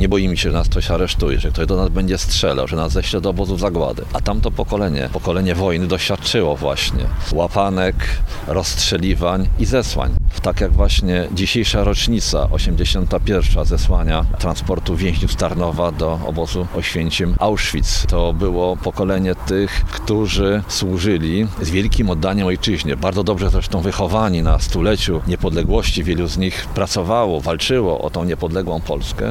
nie boimy się, że nas ktoś aresztuje, że ktoś do nas będzie strzelał, że nas ześle do obozów zagłady. A tamto pokolenie wojny doświadczyło właśnie łapanek, rozstrzeliwań i zesłań. Tak jak właśnie dzisiejsza rocznica, 81. zesłania transportu więźniów z Tarnowa do obozu Oświęcim Auschwitz. To było pokolenie tych, którzy służyli z wielkim oddaniem ojczyźnie. Bardzo dobrze zresztą wychowani na stuleciu niepodległości. Wielu z nich pracowało, walczyło o tą niepodległą Polskę.